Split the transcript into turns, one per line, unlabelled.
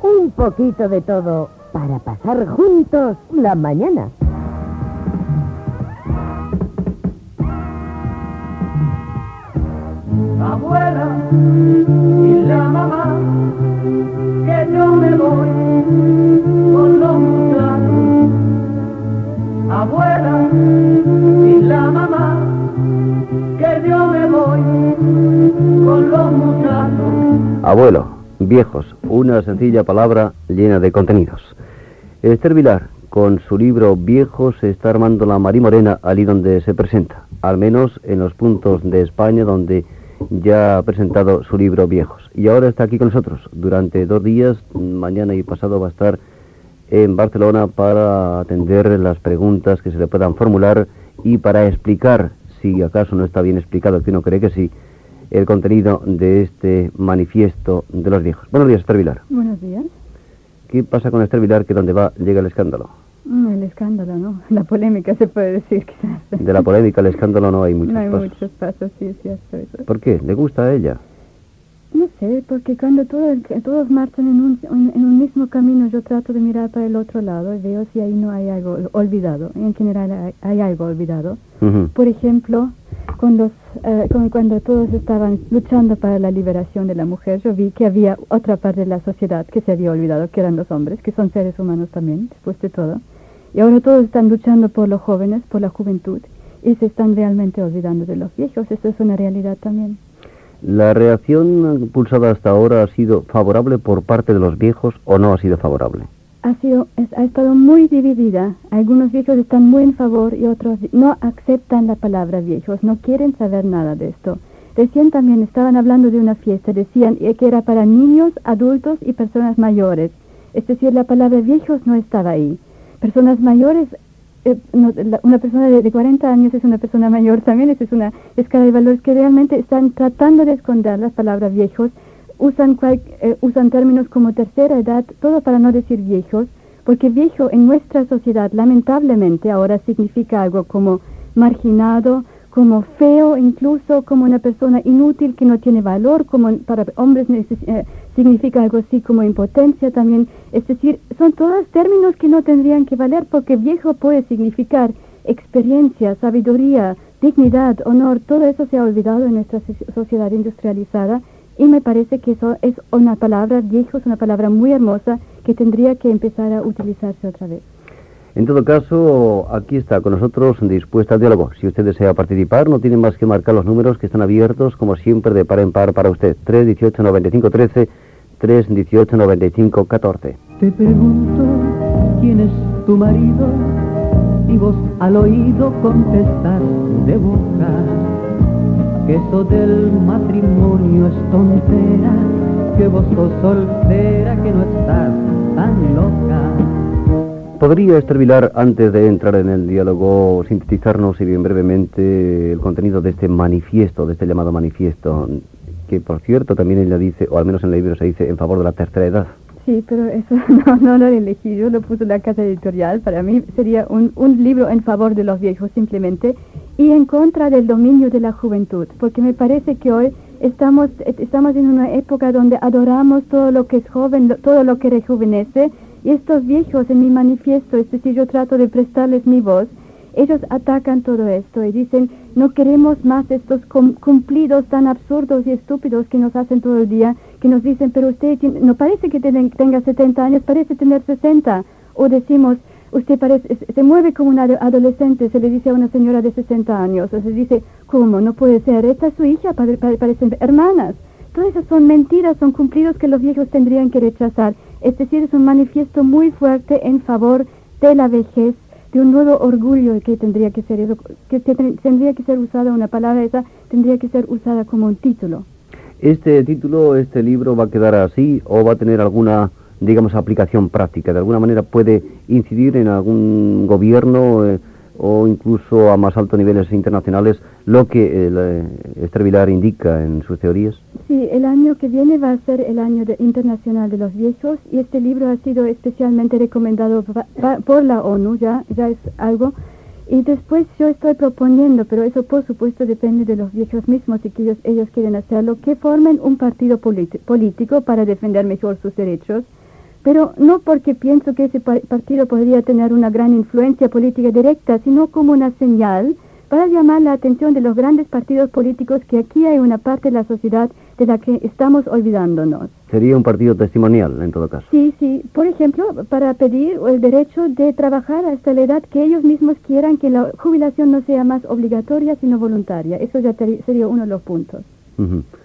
Un poquito de todo para pasar juntos la mañana.
Abuela y la mamá, que yo me voy con los muchachos. Abuela y la mamá, que yo me voy con los muchachos.
Abuelo, viejos, una sencilla palabra llena de contenidos. Esther Vilar, con su libro Viejos, se está armando la marimorena allí donde se presenta, al menos en los puntos de España donde ya ha presentado su libro Viejos. Y ahora está aquí con nosotros durante 2 días, mañana y pasado va a estar en Barcelona para atender las preguntas que se le puedan formular y para explicar, si acaso no está bien explicado, que uno cree que sí, el contenido de este manifiesto de los viejos. Buenos días, Esther Vilar.
Buenos días.
¿Qué pasa con Esther Vilar, que donde va llega el escándalo?
El escándalo, ¿no? La polémica se puede decir, quizás.
De la polémica al escándalo no hay muchos
no hay
pasos.
muchos pasos, sí, es cierto eso.
¿Por qué? ¿Le gusta a ella?
No sé, porque cuando todos marchan en un mismo camino, yo trato de mirar para el otro lado y veo si ahí no hay algo olvidado. En general hay algo olvidado.
Uh-huh.
Por ejemplo, cuando todos estaban luchando para la liberación de la mujer, yo vi que había otra parte de la sociedad que se había olvidado, que eran los hombres, que son seres humanos también, después de todo. Y ahora todos están luchando por los jóvenes, por la juventud, y se están realmente olvidando de los viejos. Eso es una realidad también.
¿La reacción pulsada hasta ahora ha sido favorable por parte de los viejos o no ha sido favorable?
Ha estado muy dividida. Algunos viejos están muy en favor y otros no aceptan la palabra viejos, no quieren saber nada de esto. Recién también estaban hablando de una fiesta, decían que era para niños, adultos y personas mayores. Es decir, la palabra viejos no estaba ahí. Personas mayores, una persona de 40 años es una persona mayor también, esa es una escala de valores que realmente están tratando de esconder las palabras viejos, usan términos como tercera edad, todo para no decir viejos, porque viejo en nuestra sociedad lamentablemente ahora significa algo como marginado, como feo, incluso como una persona inútil que no tiene valor, como para hombres significa algo así como impotencia también. Es decir, son todos términos que no tendrían que valer porque viejo puede significar experiencia, sabiduría, dignidad, honor. Todo eso se ha olvidado en nuestra sociedad industrializada y me parece que eso es una palabra, viejo es una palabra muy hermosa que tendría que empezar a utilizarse otra vez.
En todo caso, aquí está con nosotros dispuesta al diálogo. Si usted desea participar, no tiene más que marcar los números que están abiertos, como siempre, de par en par para usted. 318-95-13, 318-95-14.
Te pregunto quién es tu marido y vos al oído contestas de boca que eso del matrimonio es tontera, que vos sos soltera, que no estás tan loca.
¿Podría, Esther Vilar, antes de entrar en el diálogo, sintetizarnos y bien brevemente el contenido de este manifiesto, de este llamado manifiesto, que por cierto también ella dice, o al menos en el libro se dice, en favor de la tercera edad?
Sí, pero eso no lo elegí, yo lo puse en la casa editorial. Para mí sería un libro en favor de los viejos simplemente y en contra del dominio de la juventud, porque me parece que hoy estamos en una época donde adoramos todo lo que es joven, todo lo que rejuvenece. Y estos viejos en mi manifiesto, es decir, yo trato de prestarles mi voz, ellos atacan todo esto y dicen, no queremos más estos cumplidos tan absurdos y estúpidos que nos hacen todo el día, que nos dicen, pero usted no parece que tenga 70 años, parece tener 60. O decimos, usted se mueve como una adolescente, se le dice a una señora de 60 años. O se dice, ¿cómo? No puede ser, esta es su hija, parecen hermanas. Todas esas son mentiras, son cumplidos que los viejos tendrían que rechazar. Es decir, es un manifiesto muy fuerte en favor de la vejez, de un nuevo orgullo que tendría que ser eso, tendría que ser usada una palabra esa, tendría que ser usada como un título.
¿Este título, este libro va a quedar así o va a tener alguna, digamos, aplicación práctica? ¿De alguna manera puede incidir en algún gobierno o incluso a más altos niveles internacionales lo que Esther Vilar indica en sus teorías?
Sí, el año que viene va a ser el año internacional de los viejos y este libro ha sido especialmente recomendado por la ONU, ya es algo. Y después yo estoy proponiendo, pero eso por supuesto depende de los viejos mismos y que ellos quieren hacerlo, que formen un partido político para defender mejor sus derechos, pero no porque pienso que ese partido podría tener una gran influencia política directa, sino como una señal para llamar la atención de los grandes partidos políticos que aquí hay una parte de la sociedad de la que estamos olvidándonos.
Sería un partido testimonial, en todo caso.
Sí, sí. Por ejemplo, para pedir el derecho de trabajar hasta la edad que ellos mismos quieran, que la jubilación no sea más obligatoria, sino voluntaria. Eso ya sería uno de los puntos.